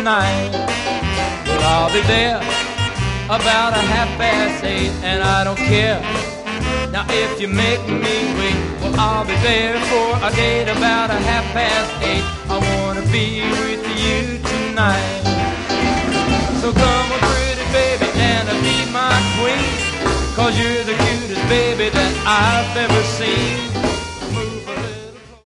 tonight. Well, I'll be there about 8:30, and I don't care. Now if you make me wait, well, I'll be there for a date about 8:30. I wanna be with you tonight. So come on, pretty baby, and be my queen, 'cause you're the cutest baby that I've ever seen.